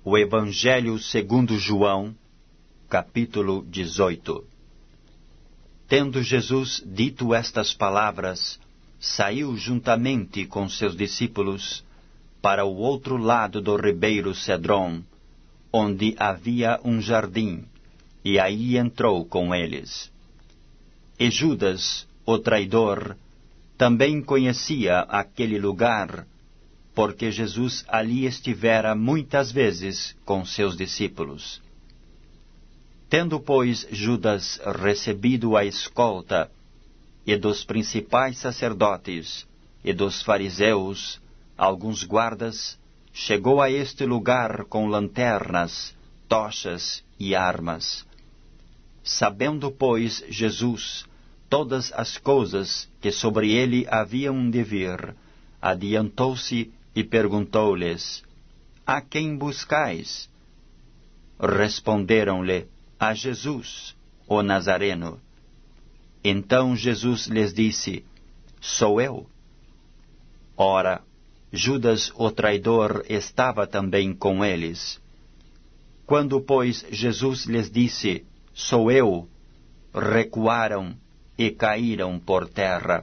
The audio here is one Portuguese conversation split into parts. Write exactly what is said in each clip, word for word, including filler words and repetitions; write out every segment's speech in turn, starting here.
O Evangelho segundo João, capítulo dezoito. Tendo Jesus dito estas palavras, saiu juntamente com seus discípulos para o outro lado do ribeiro Cedron, onde havia um jardim, e aí entrou com eles. E Judas, o traidor, também conhecia aquele lugar, porque Jesus ali estivera muitas vezes com seus discípulos. Tendo, pois, Judas recebido a escolta, e dos principais sacerdotes, e dos fariseus, alguns guardas, chegou a este lugar com lanternas, tochas e armas. Sabendo, pois, Jesus todas as coisas que sobre ele haviam de vir, adiantou-se e perguntou-lhes: A quem buscais? Responderam-lhe: A Jesus, o Nazareno. Então Jesus lhes disse: Sou eu. Ora, Judas o traidor estava também com eles. Quando, pois, Jesus lhes disse: Sou eu, recuaram e caíram por terra.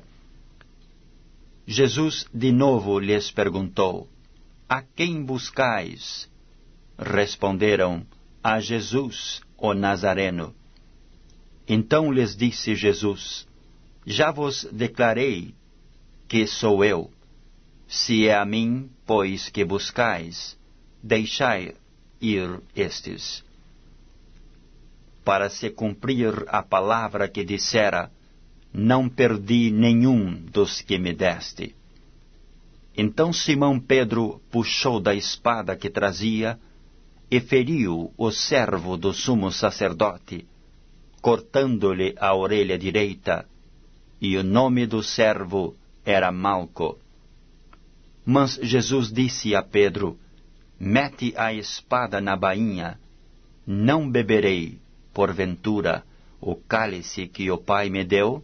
Jesus de novo lhes perguntou: A quem buscais? Responderam: A Jesus, o Nazareno. Então lhes disse Jesus: Já vos declarei que sou eu. Se é a mim, pois, que buscais, deixai ir estes. Para se cumprir a palavra que dissera: Não perdi nenhum dos que me deste. Então Simão Pedro puxou da espada que trazia e feriu o servo do sumo sacerdote, cortando-lhe a orelha direita, e o nome do servo era Malco. Mas Jesus disse a Pedro: Mete a espada na bainha. Não beberei, porventura, o cálice que o Pai me deu?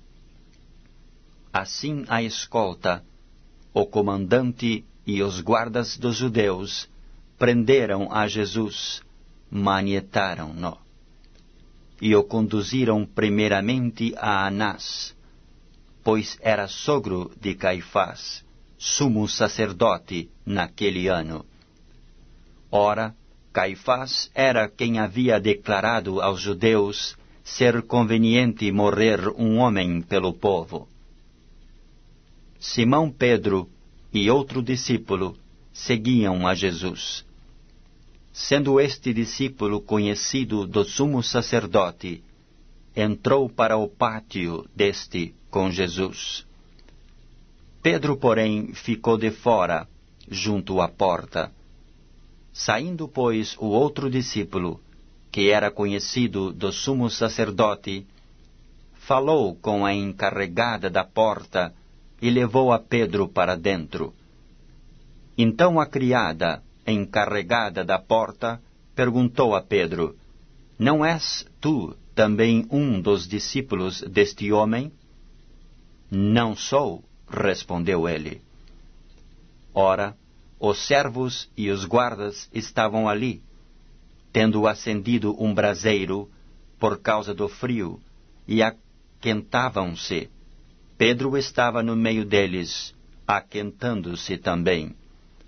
Assim a escolta, o comandante e os guardas dos judeus prenderam a Jesus, manietaram-no, e o conduziram primeiramente a Anás, pois era sogro de Caifás, sumo sacerdote naquele ano. Ora, Caifás era quem havia declarado aos judeus ser conveniente morrer um homem pelo povo. Simão Pedro e outro discípulo seguiam a Jesus. Sendo este discípulo conhecido do sumo sacerdote, entrou para o pátio deste com Jesus. Pedro, porém, ficou de fora, junto à porta. Saindo, pois, o outro discípulo, que era conhecido do sumo sacerdote, falou com a encarregada da porta e levou a Pedro para dentro. Então a criada, encarregada da porta, perguntou a Pedro: Não és tu também um dos discípulos deste homem? Não sou, respondeu ele. Ora, os servos e os guardas estavam ali, tendo acendido um braseiro por causa do frio, e aquentavam-se. Pedro estava no meio deles, aquentando-se também.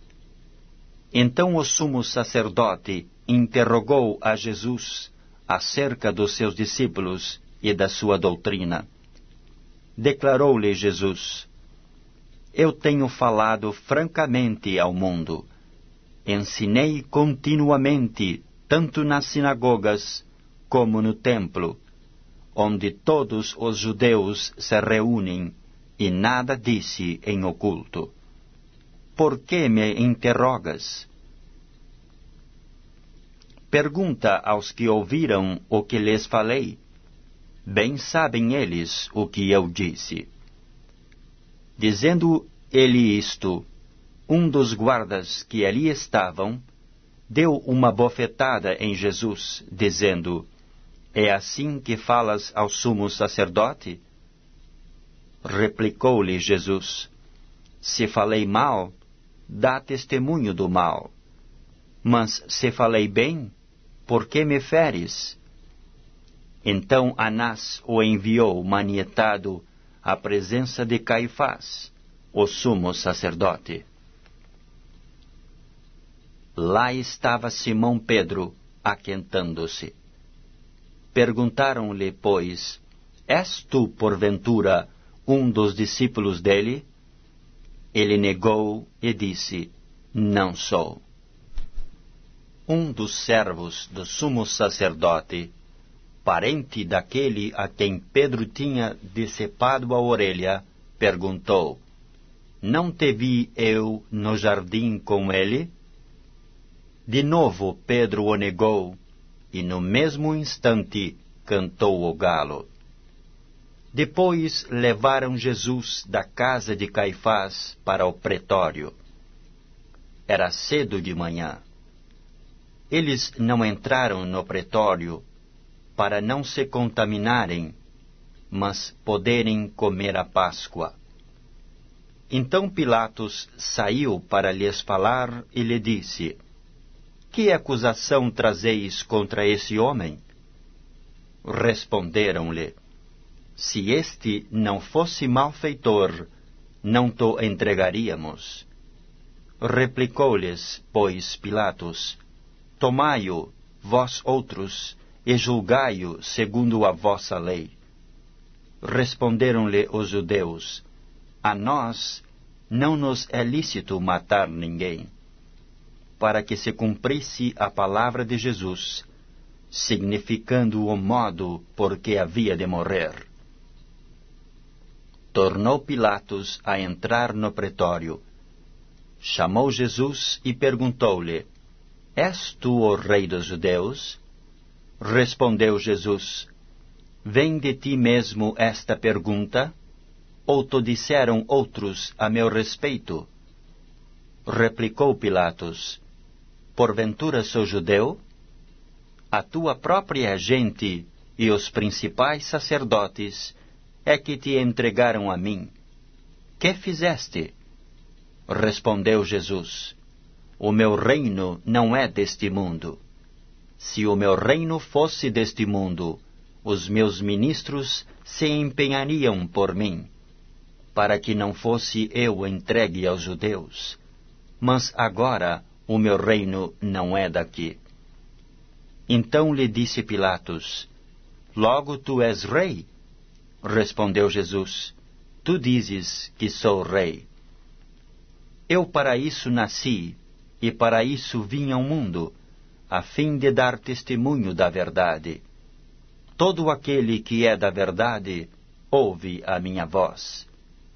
Então o sumo sacerdote interrogou a Jesus acerca dos seus discípulos e da sua doutrina. Declarou-lhe Jesus: Eu tenho falado francamente ao mundo. Ensinei continuamente, tanto nas sinagogas como no templo, onde todos os judeus se reúnem, e nada disse em oculto. Por que me interrogas? Pergunta aos que ouviram o que lhes falei. Bem sabem eles o que eu disse. Dizendo ele isto, um dos guardas que ali estavam deu uma bofetada em Jesus, dizendo: É assim que falas ao sumo sacerdote? Replicou-lhe Jesus: Se falei mal, dá testemunho do mal. Mas se falei bem, por que me feres? Então Anás o enviou manietado à presença de Caifás, o sumo sacerdote. Lá estava Simão Pedro, aquentando-se. Perguntaram-lhe, pois, és tu, porventura, um dos discípulos dele? Ele negou e disse, não sou. Um dos servos do sumo sacerdote, parente daquele a quem Pedro tinha decepado a orelha, perguntou, não te vi eu no jardim com ele? De novo Pedro o negou, e no mesmo instante cantou o galo. Depois levaram Jesus da casa de Caifás para o pretório. Era cedo de manhã. Eles não entraram no pretório para não se contaminarem, mas poderem comer a Páscoa. Então Pilatos saiu para lhes falar e lhe disse, que acusação trazeis contra esse homem? Responderam-lhe, se este não fosse malfeitor, não te entregaríamos. Replicou-lhes, pois, Pilatos, tomai-o, vós outros, e julgai-o segundo a vossa lei. Responderam-lhe os judeus, a nós não nos é lícito matar ninguém, para que se cumprisse a palavra de Jesus, significando o modo por que havia de morrer. Tornou Pilatos a entrar no pretório. Chamou Jesus e perguntou-lhe, és tu o rei dos judeus? Respondeu Jesus, vem de ti mesmo esta pergunta? Ou te disseram outros a meu respeito? Replicou Pilatos, porventura sou judeu? A tua própria gente e os principais sacerdotes é que te entregaram a mim. Que fizeste? Respondeu Jesus, o meu reino não é deste mundo. Se o meu reino fosse deste mundo, os meus ministros se empenhariam por mim, para que não fosse eu entregue aos judeus. Mas agora o meu reino não é daqui. Então lhe disse Pilatos, logo tu és rei? Respondeu Jesus, tu dizes que sou rei. Eu para isso nasci, e para isso vim ao mundo, a fim de dar testemunho da verdade. Todo aquele que é da verdade, ouve a minha voz.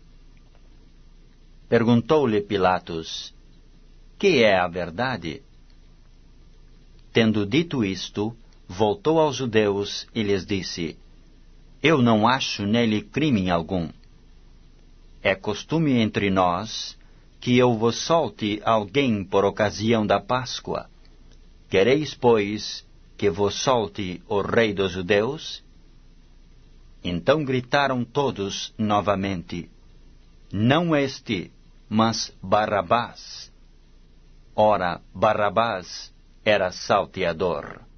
Perguntou-lhe Pilatos, que é a verdade? Tendo dito isto, voltou aos judeus e lhes disse, eu não acho nele crime algum. É costume entre nós que eu vos solte alguém por ocasião da Páscoa. Quereis, pois, que vos solte o rei dos judeus? Então gritaram todos novamente, não este, mas Barrabás. Ora, Barrabás era salteador.